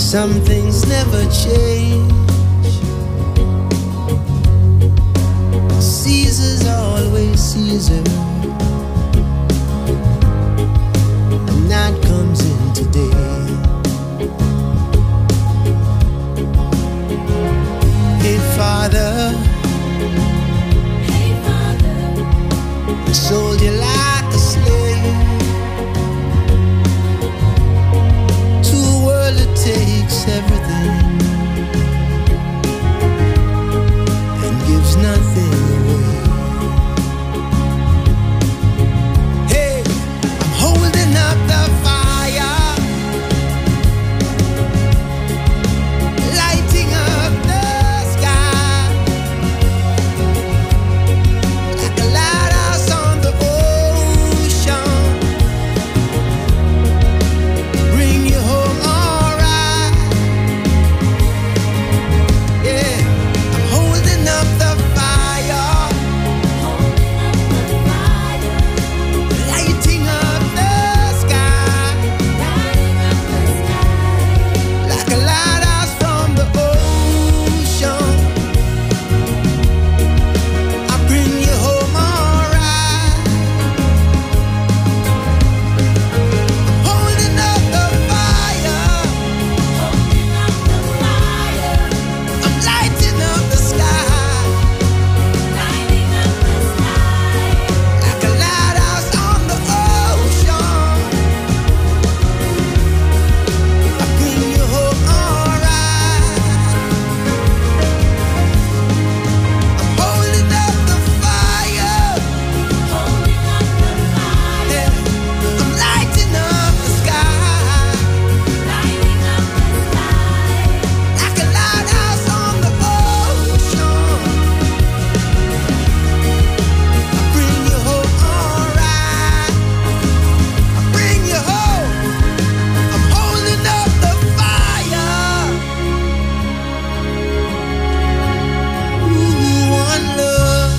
Some things never change. Caesar's always Caesar. And night comes in today. Hey Father, I sold you like a slave to a world that takes everything and gives nothing away. Hey, I'm holding up the fire, lighting up the sky like a lighthouse on the ocean. Bring you home alright. Yeah, I'm holding up the fire, lighting up the sky like a lighthouse from the ocean. I bring you home alright. Holding up the fire, I'm lighting up the sky like a lighthouse on the ocean. I bring you home alright. I'm holding up the fire, yeah. I'm lighting up the sky like a lighthouse on the ocean. I bring you home alright. I bring you home. I'm holding up the fire. Ooh, one love.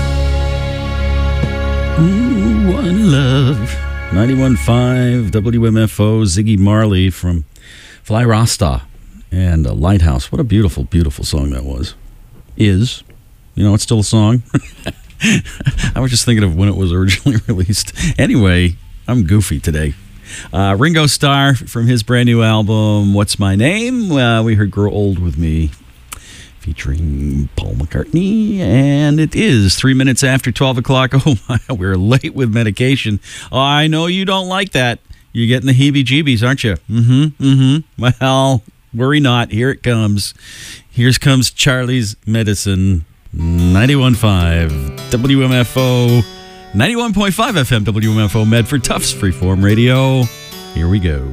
Ooh, one love. 91.5 WMFO, Ziggy Marley from Fly Rasta and Lighthouse. What a beautiful, beautiful song that was. Is. You know, it's still a song. I was just thinking of when it was originally released. Anyway, I'm goofy today. Ringo Starr from his brand new album, What's My Name? We heard Grow Old With Me, featuring Paul McCartney, and it is 3 minutes after 12 o'clock. Oh my, we're late with medication. Oh, I know you don't like that. You're getting the heebie-jeebies, aren't you? Well, worry not. Here it comes. Here comes Charlie's Medicine. 91.5 WMFO, 91.5 FM WMFO Medford Tufts Freeform Radio. Here we go.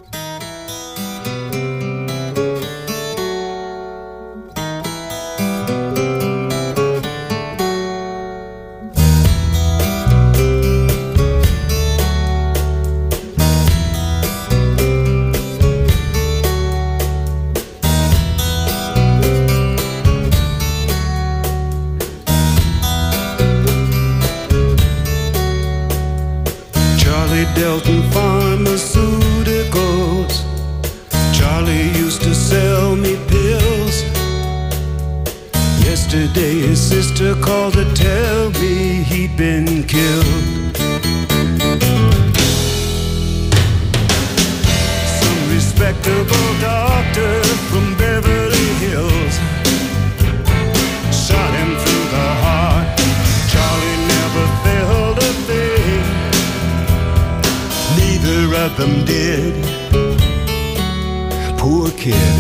Charlie Delton Pharmaceuticals. Charlie used to sell me pills. Yesterday his sister called to tell me he'd been killed. Some respectable doctor from Beverly Hills shot him through the heart. Charlie never felt a thing, neither of them did. Poor kid.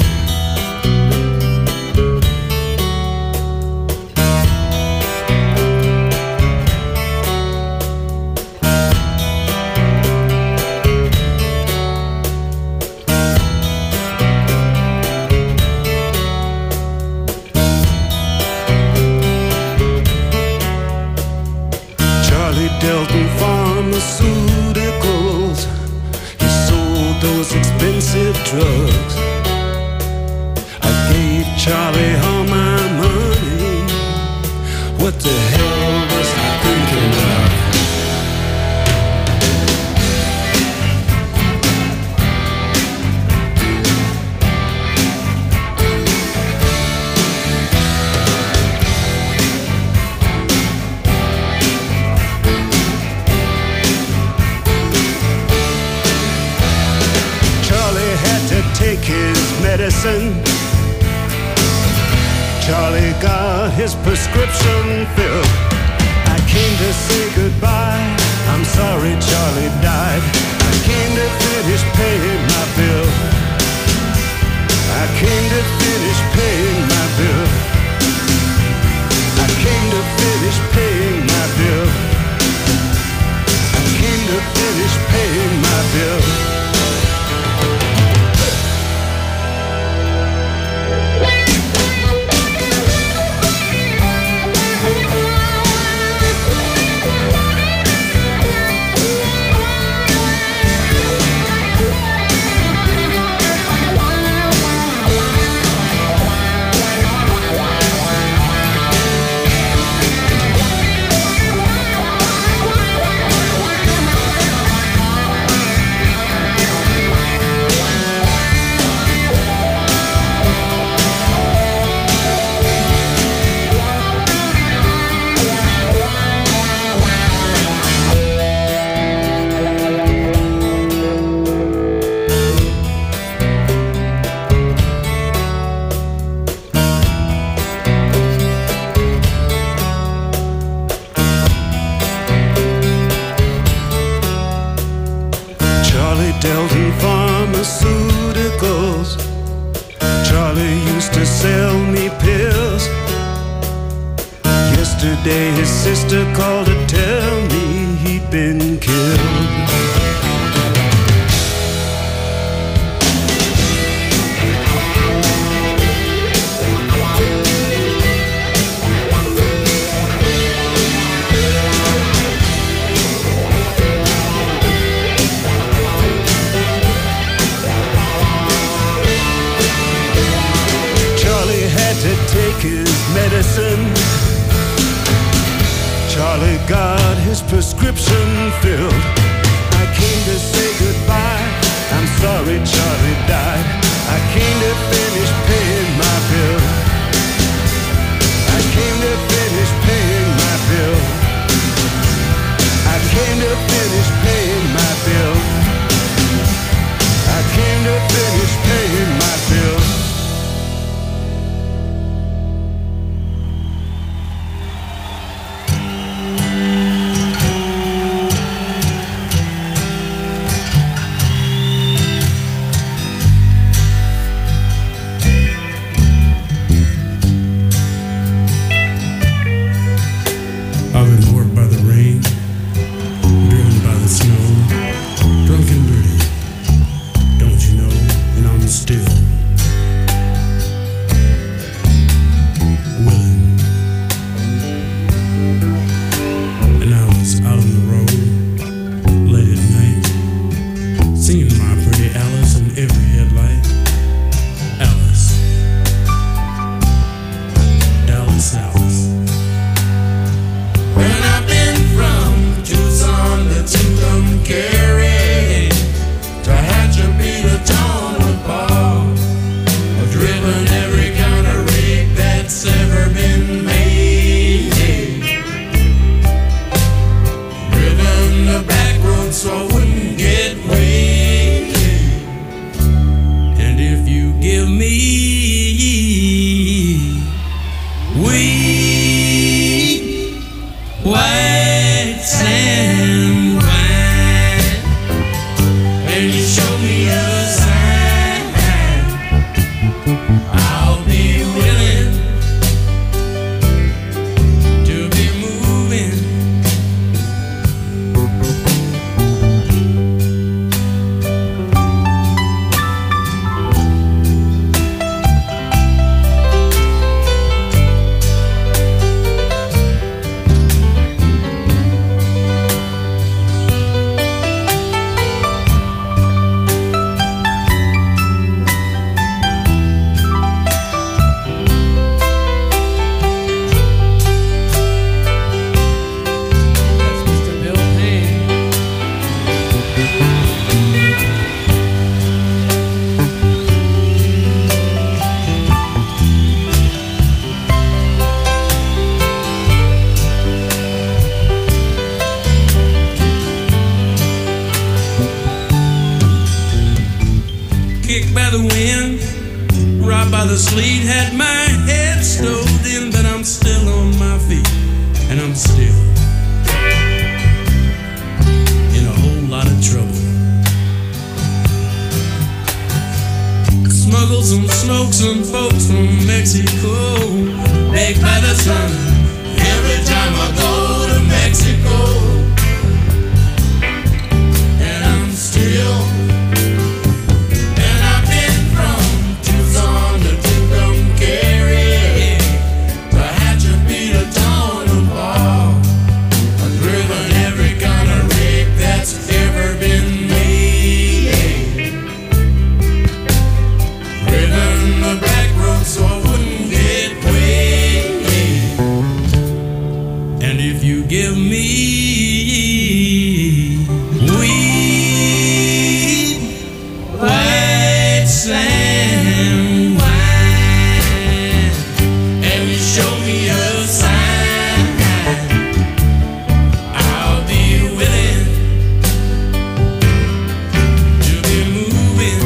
Charlie Delton Pharmaceuticals. He sold those expensive drugs. I gave Charlie all my money. What the hell was I thinking of? his prescription filled. I came to say goodbye. I'm sorry Charlie died. I came to finish paying my bill. I came to finish paying my bill. I came to finish paying my bill. I came to finish paying my bill. Dealt in pharmaceuticals. Charlie used to sell me pills. Yesterday his sister called to tell me he'd been killed. His medicine. Charlie got his prescription filled. I came to say goodbye. I'm sorry Charlie died. I came to finish paying my bill. I came to finish paying my bill. I came to finish paying my bill. I came to finish paying my bill. by the wind, robbed by the sleet, had my head stowed in, but I'm still and I'm still in a whole lot of trouble. Smuggle some smoke, some folks from Mexico, baked by the sun every time I go to Mexico. And I'm still, and I've been from Tucson to Tucumcari, to Hatchet to Tonopah. I've driven every kind of rig that's ever been made, driven the back road so I wouldn't get weighed. And if you give me weed, white sand wine, and you show me a sign, I'll be willing to be moving.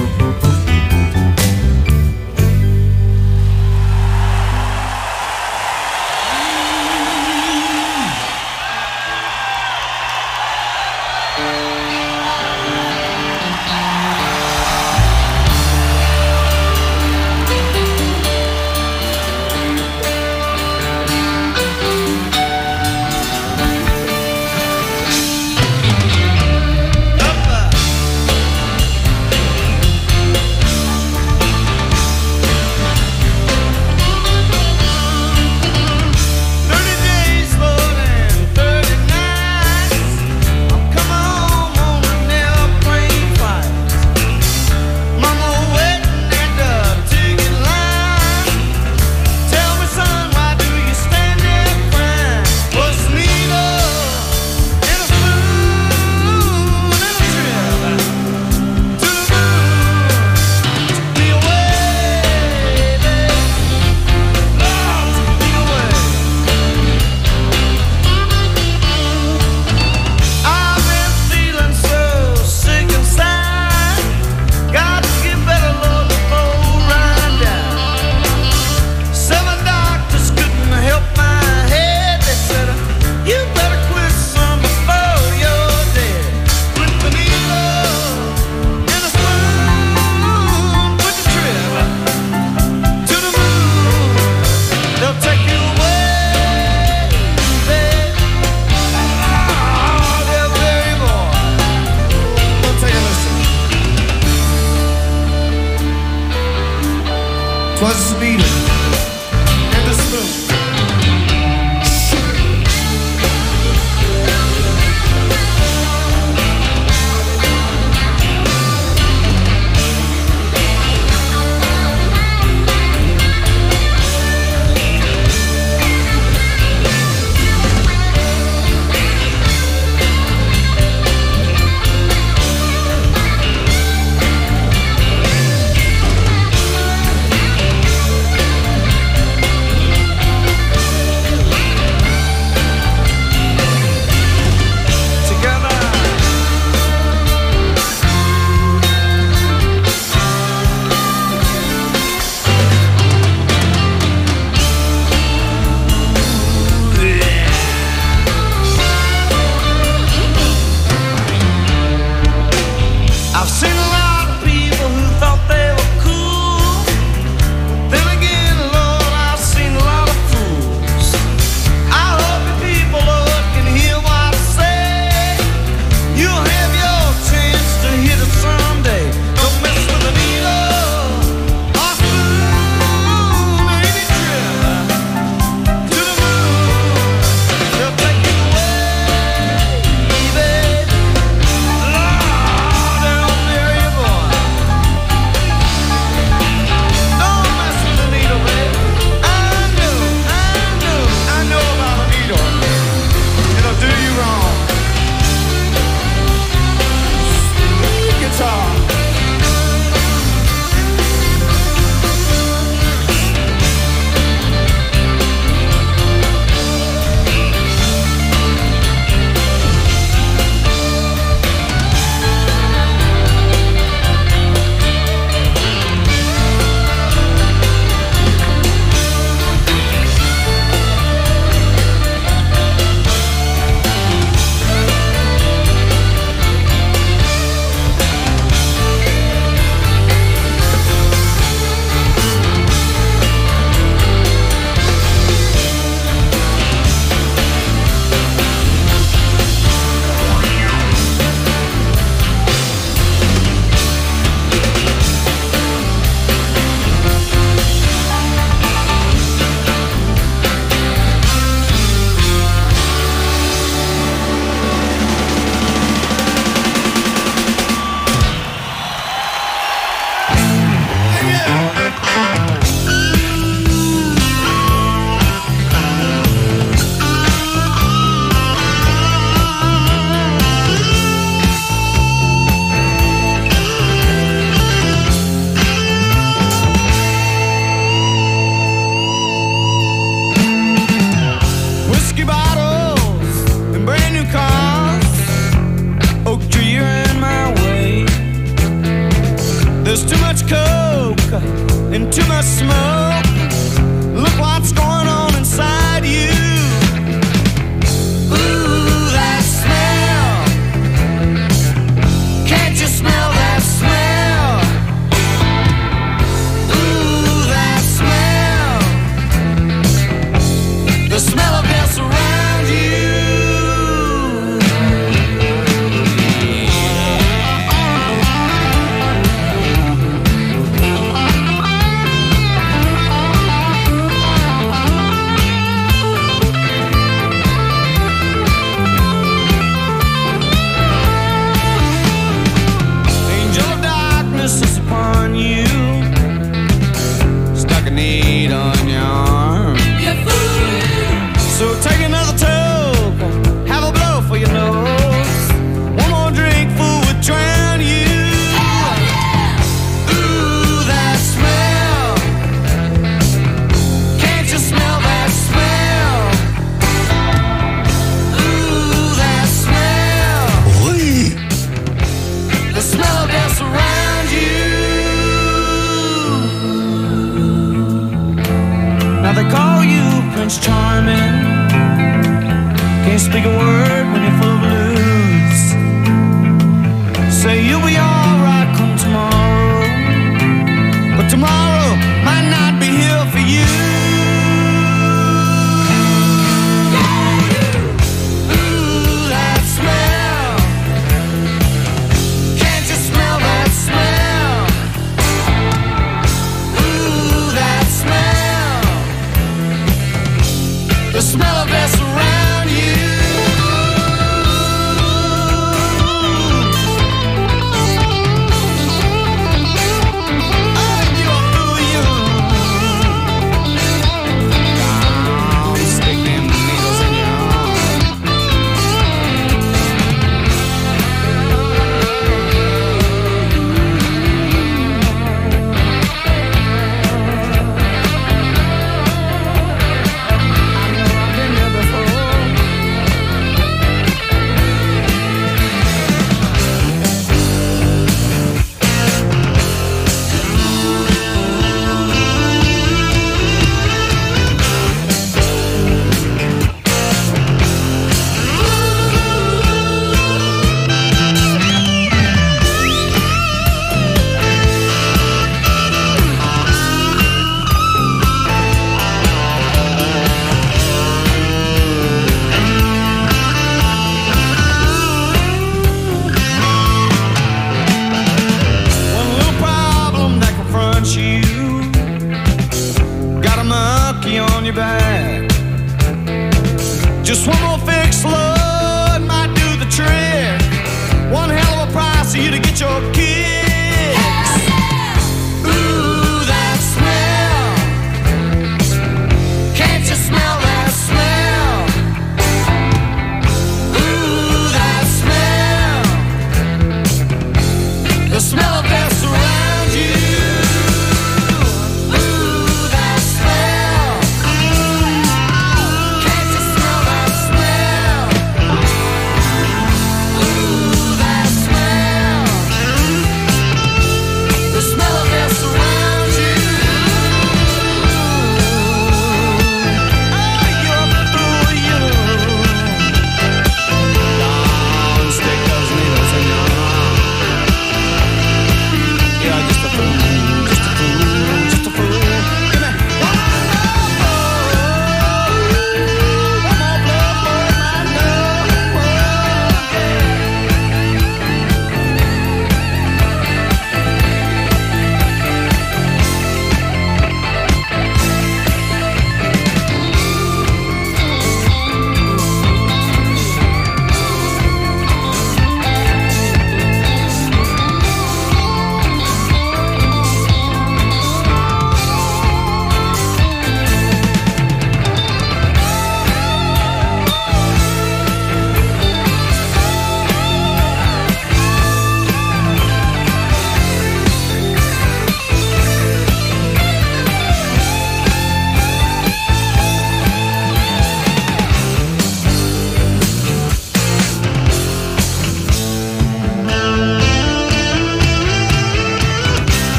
into my smoke. Look what's going on inside you. Ooh, that smell. Can't you smell that smell? Ooh, that smell. The smell of death around you. Is upon you, stuck a need on your arm. So take another toke, have a blow for your nose. One more drink, fool, would drown you. Ooh, that smell. Can't you smell that smell? Ooh, that smell. The smell of death around. Now they call you Prince Charming. Can't speak a word when you're full of blues. Say you'll be alright come tomorrow, but tomorrow might not be here for you. Ooh, that smell. Can't you smell that smell? Ooh, that smell. The smell of death around you. Oh, you a fool,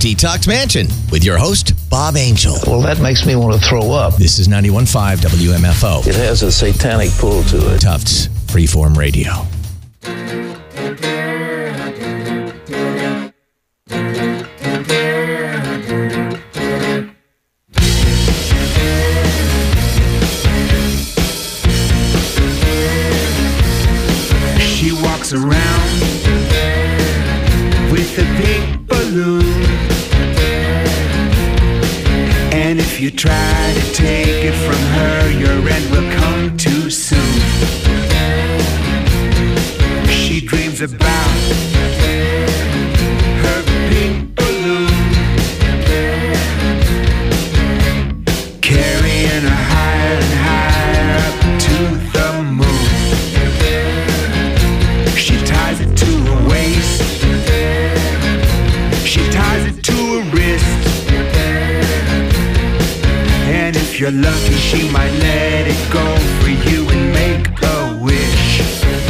Detox Mansion with your host, Bob Angel. Well, that makes me want to throw up. This is 91.5 WMFO. It has a satanic pull to it. Tufts Freeform Radio. She walks around with a pink balloon, and if you try to take it from her, your end will come too soon. She dreams about her pink balloon, carrying her higher and higher up to the moon. She ties it to her waist, she ties it to her wrist, and if you're lucky she might let it go for you and make a wish.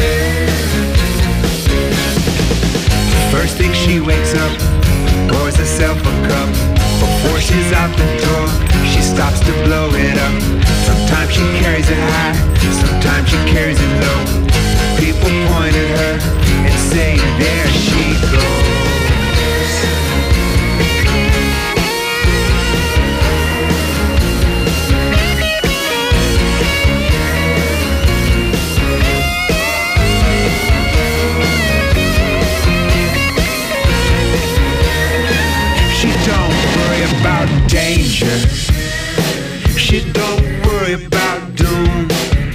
First thing she wakes up, pours herself a cup. Before she's out the door, she stops to blow it up. Sometimes she carries it high, sometimes she carries it low. People point at her and say, there she goes. She don't worry about danger, she don't worry about doom,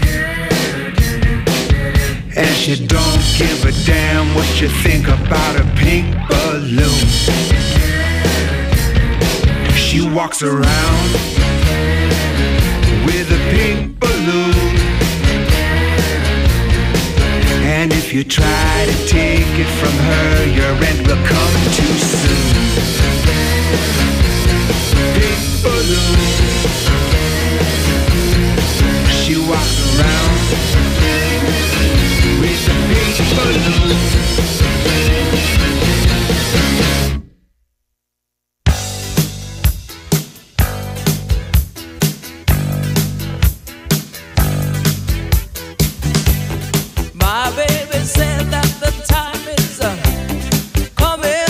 and she don't give a damn what you think about a pink balloon. She walks around with a pink balloon, and if you try to take it from her, your end will come too soon. Pink balloon, she walks around with a pink balloon. My baby said that the time is coming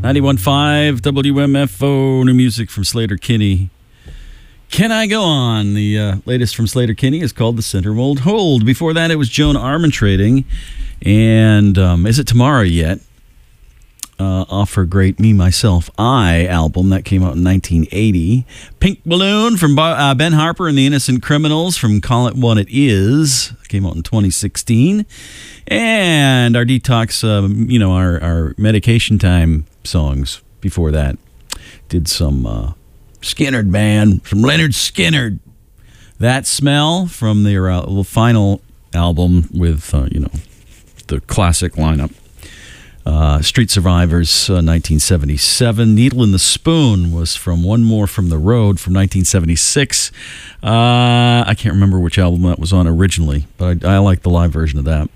91.5 WMFO, new music from Sleater-Kinney. Can I Go On? The latest from Sleater-Kinney is called The Center Won't Hold. Before that, it was Joan Armatrading. And Is It Tomorrow Yet? Off her great Me, Myself, I album that came out in 1980. Pink Balloon from Ben Harper and the Innocent Criminals from Call It What It Is. Came out in 2016. And our Detox, our medication time songs before that. Did some Skynyrd Band from Leonard Skynyrd. That Smell from their final album with, the classic lineup. Street Survivors, 1977. Needle in the Spoon was from One More from the Road from 1976. I can't remember which album that was on originally, but I like the live version of that.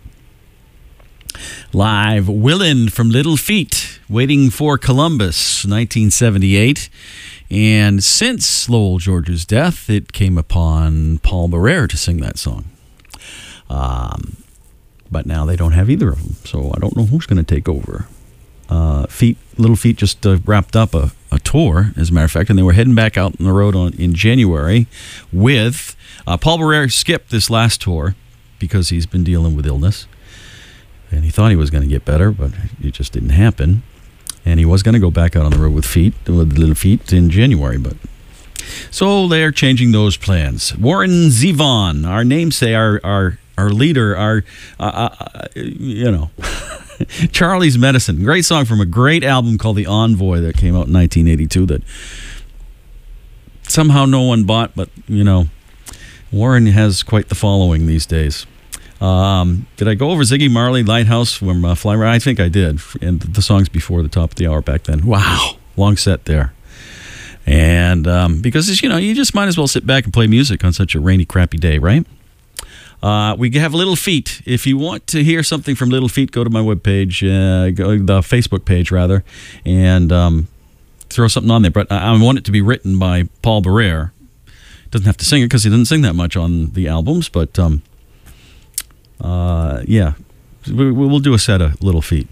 Live Willin' from Little Feat, Waiting for Columbus, 1978. And since Lowell George's death, it came upon Paul Barrere to sing that song. But now they don't have either of them, so I don't know who's going to take over. Little Feat just wrapped up a tour, as a matter of fact, and they were heading back out on the road in January with Paul Barrere. Skipped this last tour because he's been dealing with illness, and he thought he was going to get better, but it just didn't happen. And he was going to go back out on the road with Little Feat in January, but so they're changing those plans. Warren Zevon, our namesake, our leader, Charlie's Medicine. Great song from a great album called The Envoy that came out in 1982 that somehow no one bought, but, Warren has quite the following these days. Did I go over Ziggy Marley, Lighthouse from Fly Ride? I think I did. And the songs before the top of the hour back then. Wow. Long set there. And because, you just might as well sit back and play music on such a rainy, crappy day, right? We have Little Feat. If you want to hear something from Little Feat, go to my webpage, the Facebook page, rather, and throw something on there. But I want it to be written by Paul Barrere. Doesn't have to sing it because he doesn't sing that much on the albums, but we'll do a set of Little Feat.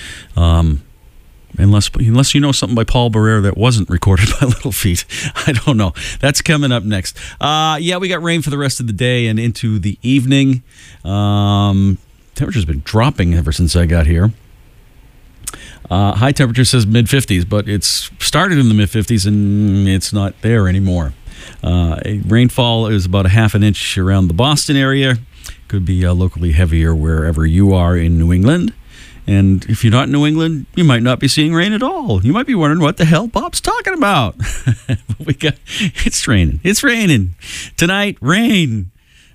Unless you know something by Paul Barrere that wasn't recorded by Little Feat. I don't know. That's coming up next. We got rain for the rest of the day and into the evening. Temperature's been dropping ever since I got here. High temperature says mid-50s, but it's started in the mid-50s and it's not there anymore. Rainfall is about a half an inch around the Boston area. Could be locally heavier wherever you are in New England. And if you're not in New England, you might not be seeing rain at all. You might be wondering what the hell Bob's talking about. It's raining. It's raining. Tonight, rain.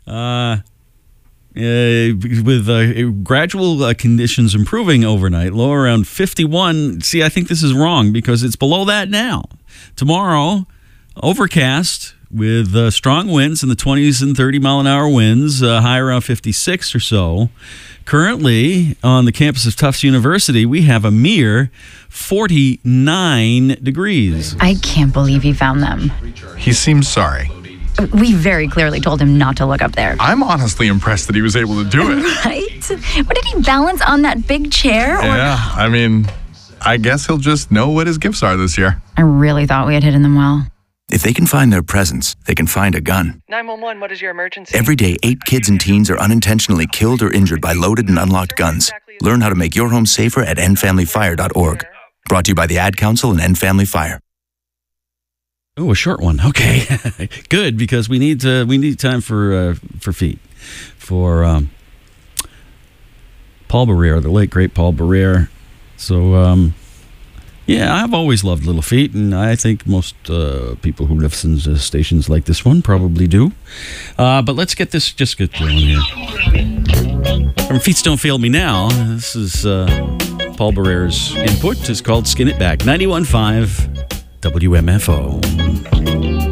With gradual conditions improving overnight, low around 51. See, I think this is wrong because it's below that now. Tomorrow, overcast with strong winds in the 20s and 30-mile-an-hour winds, high around 56 or so. Currently, on the campus of Tufts University, we have a mere 49 degrees. I can't believe he found them. He seems sorry. We very clearly told him not to look up there. I'm honestly impressed that he was able to do it. Right? What, did he balance on that big chair? Yeah, I guess he'll just know what his gifts are this year. I really thought we had hidden them well. If they can find their presents, they can find a gun. 911, what is your emergency? Every day, 8 kids and teens are unintentionally killed or injured by loaded and unlocked guns. Learn how to make your home safer at endfamilyfire.org. Brought to you by the Ad Council and End Family Fire. Oh, a short one. Okay, good, because we need time for feet for Paul Barrere, the late great Paul Barrere. So. I've always loved Little Feat, and I think most people who listen to stations like this one probably do. But let's get going here. From Feats Don't Fail Me Now, this is Paul Barrere's input. It's called Skin It Back. 91.5 WMFO.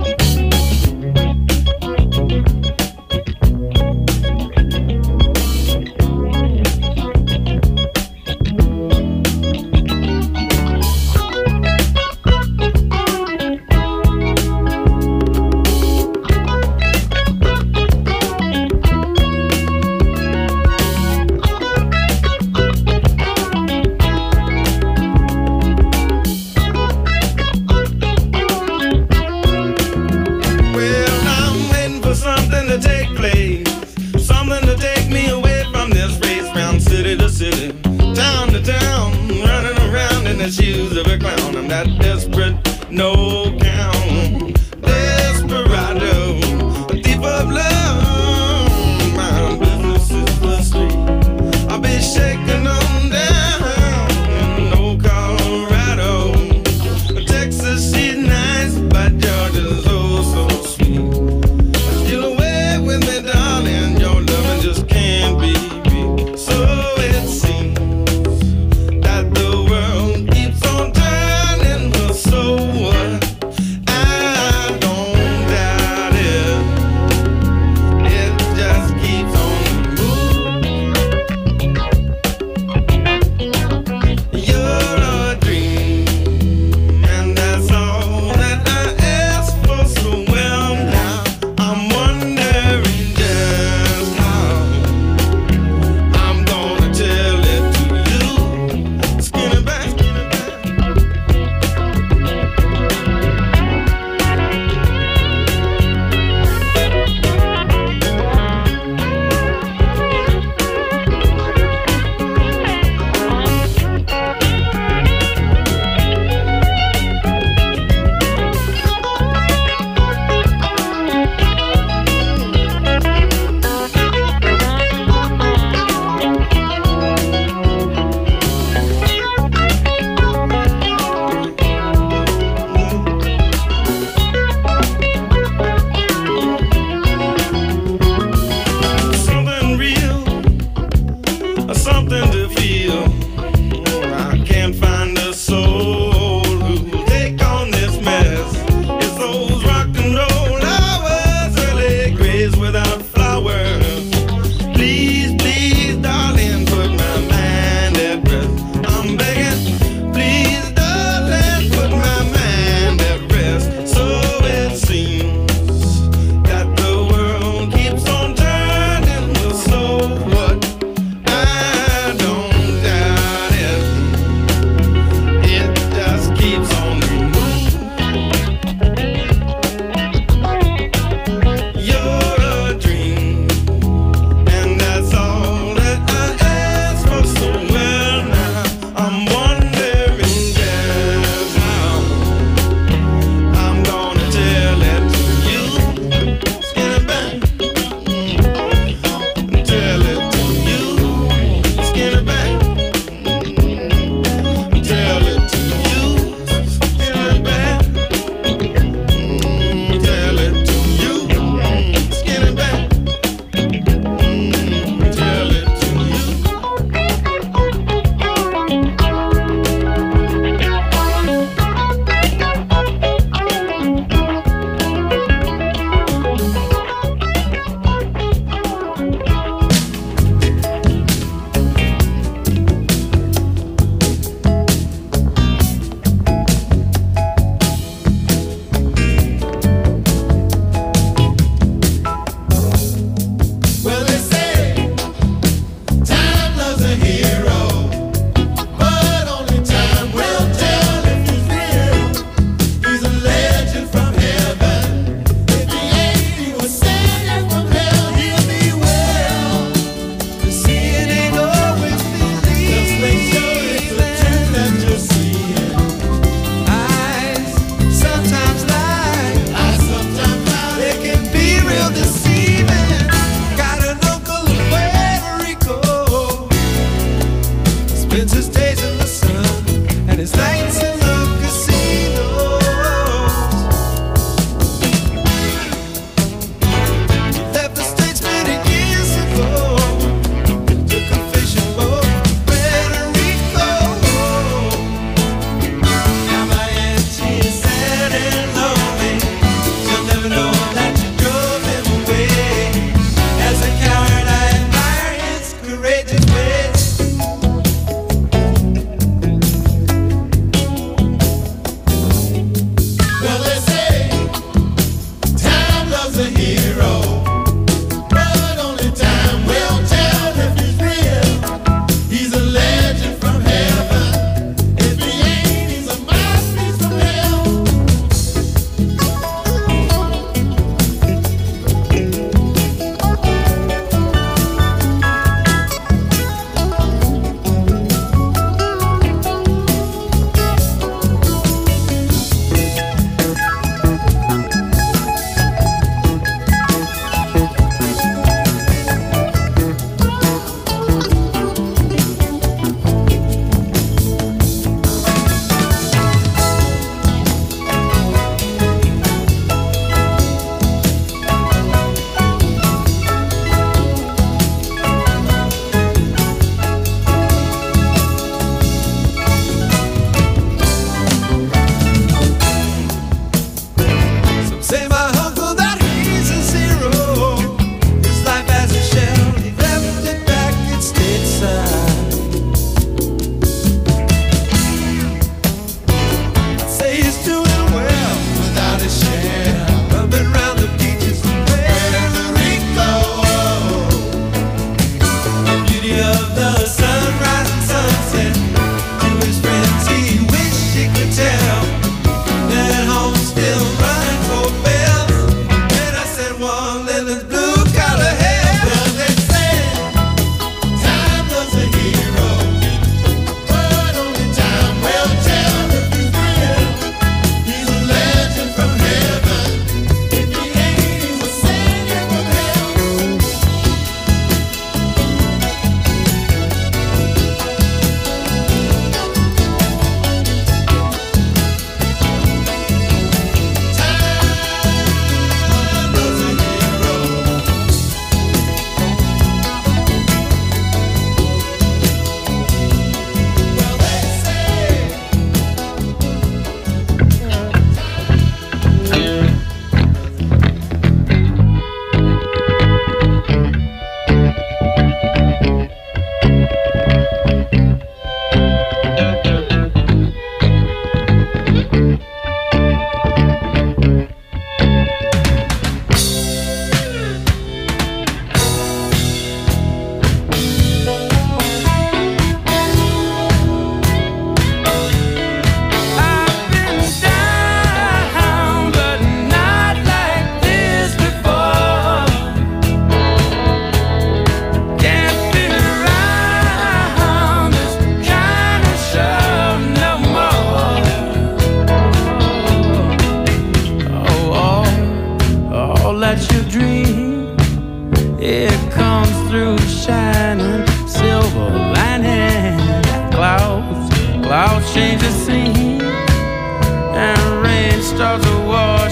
the shoes of a clown. I'm that desperate, no count, desperado, a thief of love. My business is the street. I'll be shaking on down in old Colorado. Texas, she's nice, but Georgia's oh so sweet. Steal away with me, darling. Your loving just can't be beat. So it seems that the world keeps on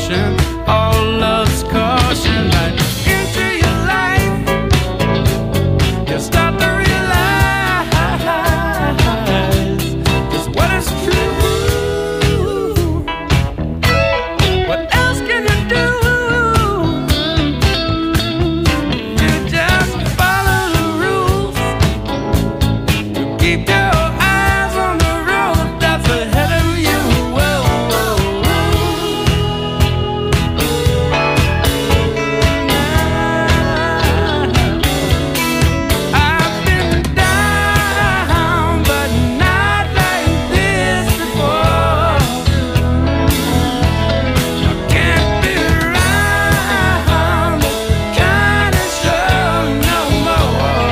caution, all love's caution, right into your life. You start to realize just what is true. What else can you do? You just follow the rules. You keep your eyes on the road that's ahead of you. Whoa, whoa, I've been down, but not like this before. I can't be around this kind of show no more.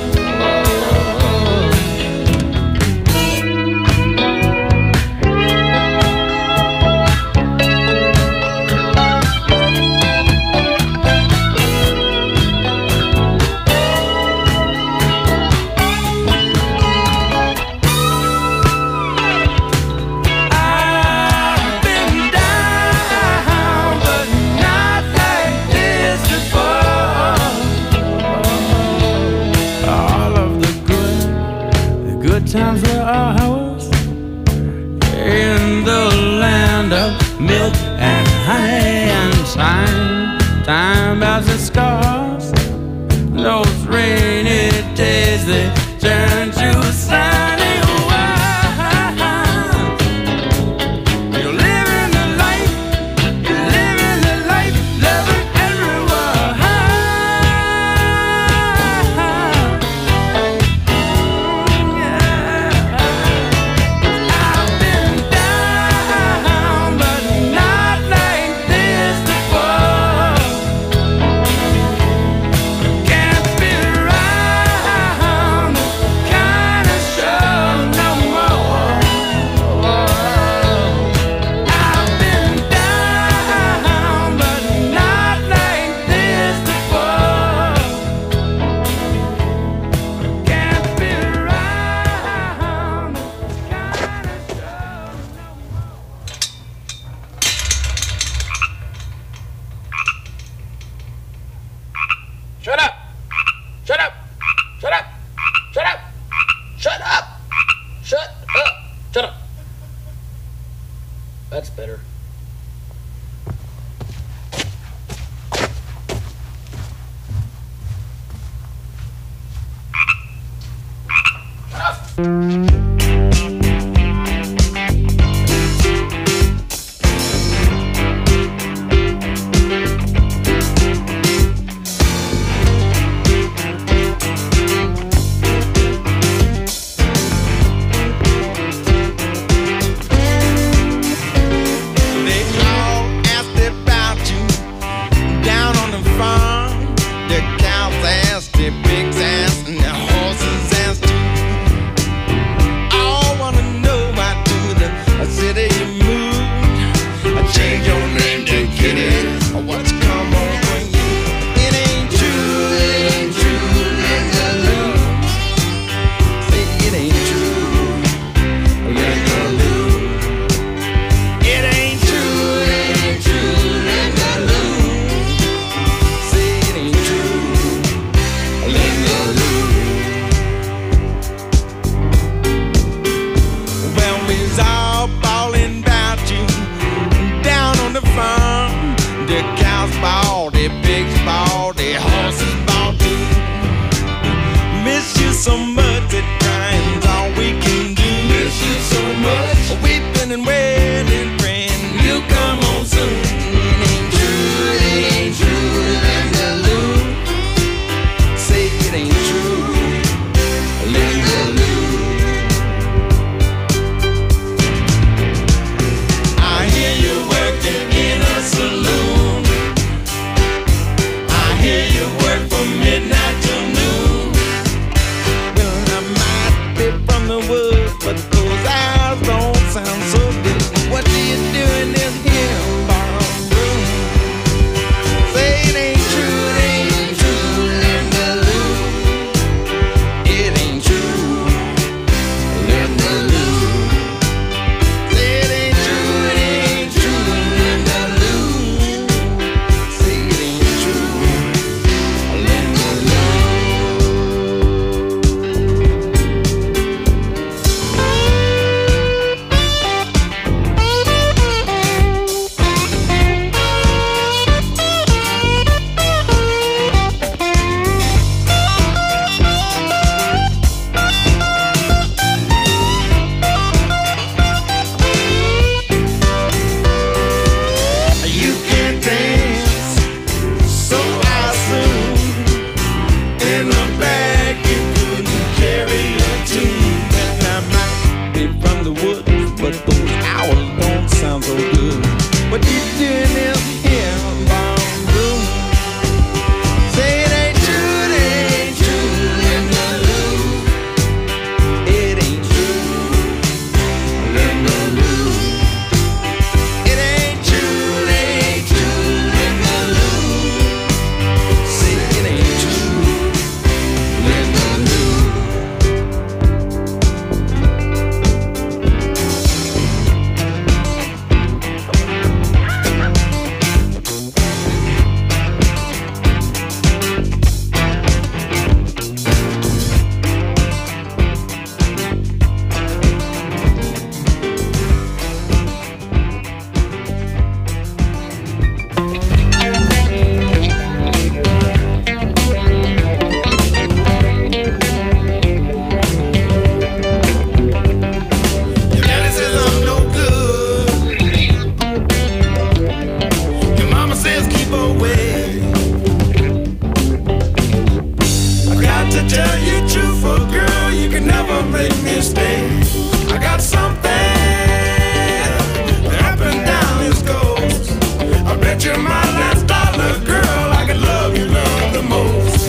I've been down, but not like this before. All of the good times were ours in the land of milk and honey and time as it scars. Those rainy days, they turn to sunny ones. You're living the life, loving everyone. I've been down, but not like this before. Can't be around this kind of show no more. I've been down, but not like this before. Can't be around this kind of show no more. Shut up! Shut up! Shut up! Shut up! Shut up! Shut up! Shut up! That's better. They all asked about you down on the farm. The cows asked, the pigs asked, and the horses asked you. All wanna know why to the city you moved. I changed your name to Kitty. What's come over you? It ain't true, Lingaloo. Say it ain't true, Lingaloo. It ain't true, Lingaloo. Say it ain't true, Lingaloo. Well, we's all ballin' about you down on the farm. The cows ball, the pigs ball, the horses ball too. Miss you so much that crying's all we can do. Miss you so much. Weeping and wailing, praying you'll come home soon. It ain't true, Lingaloo. Say it ain't true, Lingaloo. I hear you working in a saloon. I hear you working in this here barn room. Say it ain't true, Linda Lou. It ain't true, Linda Lou. It ain't true, Linda Lou. Say it ain't true, Linda Lou. Your daddy says I'm no good. Your mama says keep away. I got to tell you true, for girl, you can never make me stay. I got something that up and down this coast. I bet you my last dollar, girl, I could love you love the most.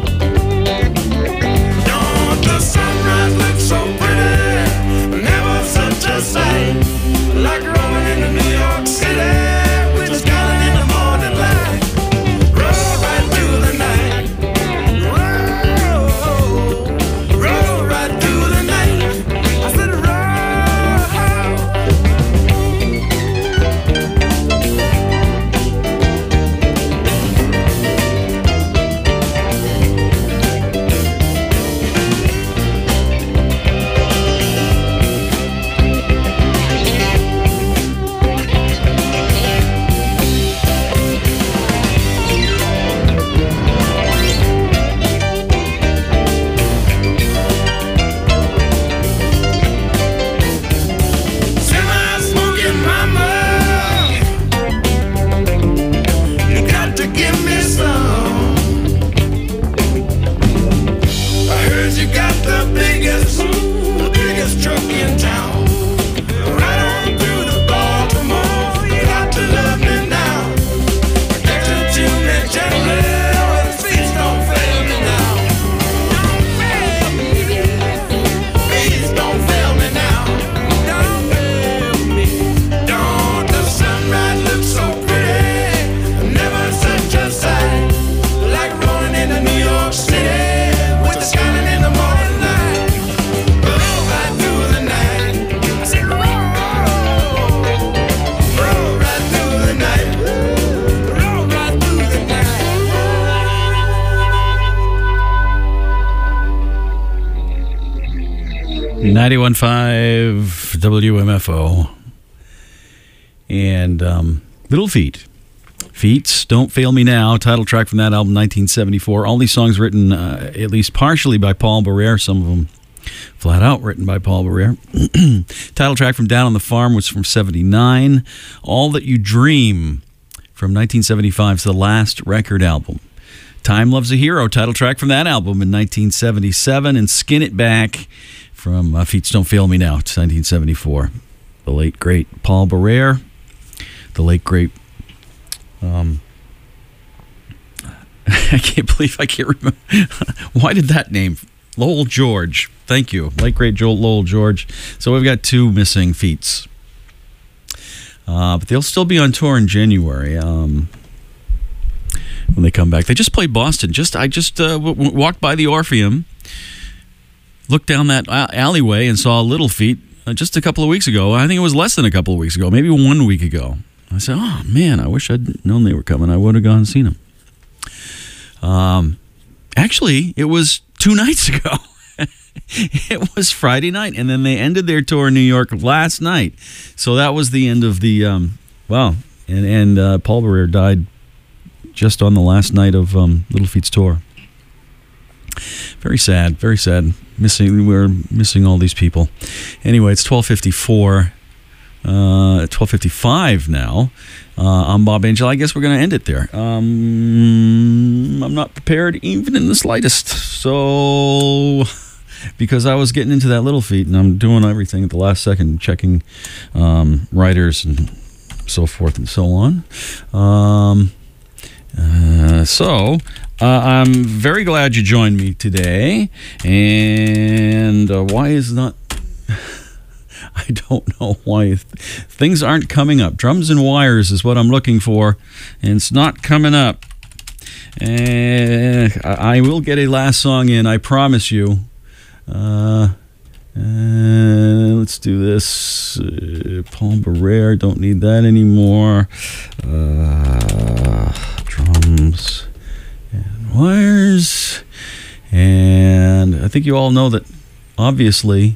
Don't the sunrise look so pretty? Never such a sight. Like rolling into New York City, with just calling in the morning light. Roll right through the night. Roll right through the night. I said roll. Semi-smoking mama, you got to give me some. I heard you got the biggest truck in town. Right on through to Baltimore, you got to love me now. Addicted to me gently, when the feet don't fail me now. Don't fail me, please don't fail me now. Don't fail me. Don't the sunrise look so pretty? Never such a sight. Like rolling into New York City, with the skyline in the morning light. Roll right through the night. I said roll right through the night. Roll right through the night. 91.5 WMFO. And Little Feat. Feats, Don't Fail Me Now, title track from that album, 1974. All these songs written at least partially by Paul Barrere, some of them flat out written by Paul Barrere. Title track from Down on the Farm was from 79. All That You Dream from 1975's The Last Record album. Time Loves a Hero, title track from that album in 1977. And Skin It Back from Feats, Don't Fail Me Now, it's 1974. The late, great Paul Barrere. The late, great... I can't believe I can't remember. Why did that name? Lowell George. Thank you. Late, great Lowell George. So we've got two missing feats. But they'll still be on tour in January when they come back. They just played Boston. I just walked by the Orpheum, looked down that alleyway and saw Little Feat just a couple of weeks ago. I think it was less than a couple of weeks ago, maybe 1 week ago. I said, oh, man, I wish I'd known they were coming. I would have gone and seen them. Actually, it was 2 nights ago. It was Friday night, and then they ended their tour in New York last night. So that was the end of the, Paul Barrere died just on the last night of Little Feat's tour. Very sad, very sad. We're missing all these people. Anyway, it's 12:54. 12:55 now. I'm Bob Angel. I guess we're going to end it there. I'm not prepared even in the slightest. So, because I was getting into that Little Feat, and I'm doing everything at the last second, checking writers and so forth and so on. So I'm very glad you joined me today. And why is not... I don't know why things aren't coming up. Drums and Wires is what I'm looking for, and it's not coming up. And I will get a last song in, I promise you. Let's do this. Paul Barrere, don't need that anymore. Drums and Wires. And I think you all know that, obviously,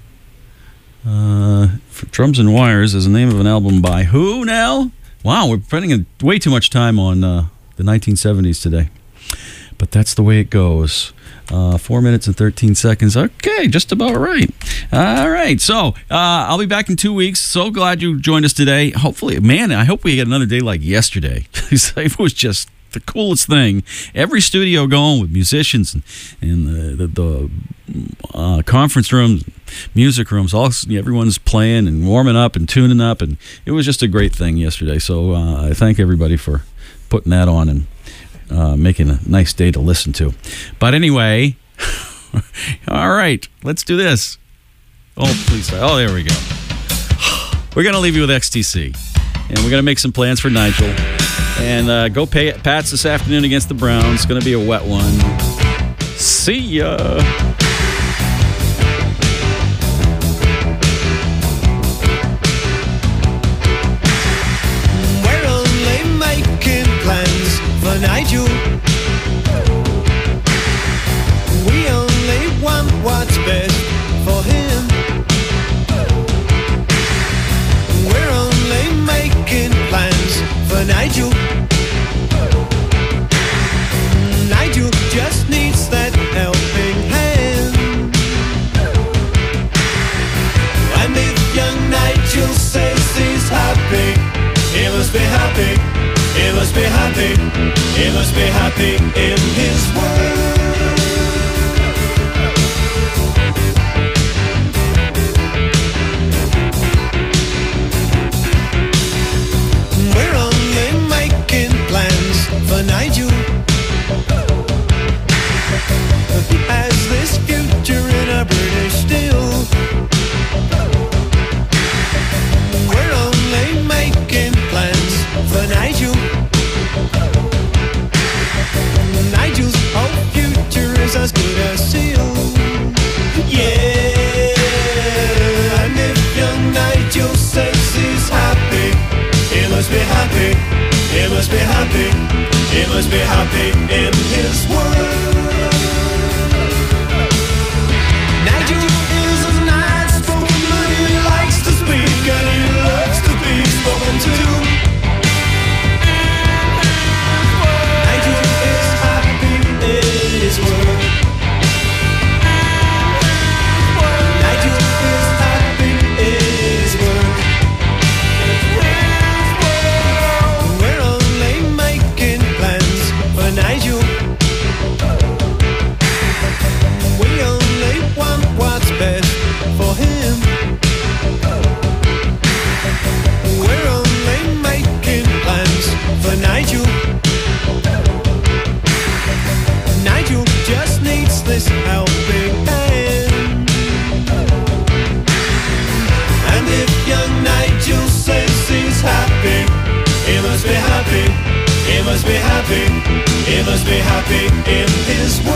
Drums and Wires is the name of an album by who now? Wow, we're spending way too much time on the 1970s today. But that's the way it goes. 4 minutes and 13 seconds. Okay, just about right. All right, so I'll be back in 2 weeks. So glad you joined us today. Hopefully, man, I hope we get another day like yesterday. It was just the coolest thing. Every studio going with musicians and the conference rooms, music rooms, everyone's playing and warming up and tuning up, and it was just a great thing yesterday. So I thank everybody for putting that on and making a nice day to listen to. But anyway, all right, let's do this. Oh, please. Oh, there we go. We're going to leave you with XTC, and we're going to make some plans for Nigel. And go Pats this afternoon against the Browns. It's going to be a wet one. See ya. We're only making plans for Nigel. We only want what's best for him. We're only making plans for Nigel. Nigel just needs that helping hand. And if young Nigel says he's happy, he must be happy, he must be happy, he must be happy in his world. We're only making plans for Nigel. He has this future in a British steel. We're only making plans for Nigel. Nigel's whole future is as good as sealed. Yeah, and if young Nigel says he's happy, he must be happy, he must be happy, he must be happy in his world. Nigel is a nice spoken man, he likes to speak and he loves to be spoken to. Nigel is happy in his world. Nigel is happy in his world. We're only making plans for Nigel. We only want what's best for him. We're only making plans for Nigel. Nigel just needs this helping hand. And if young Nigel says he's happy, he must be happy, he must be happy, he must be happy in his world.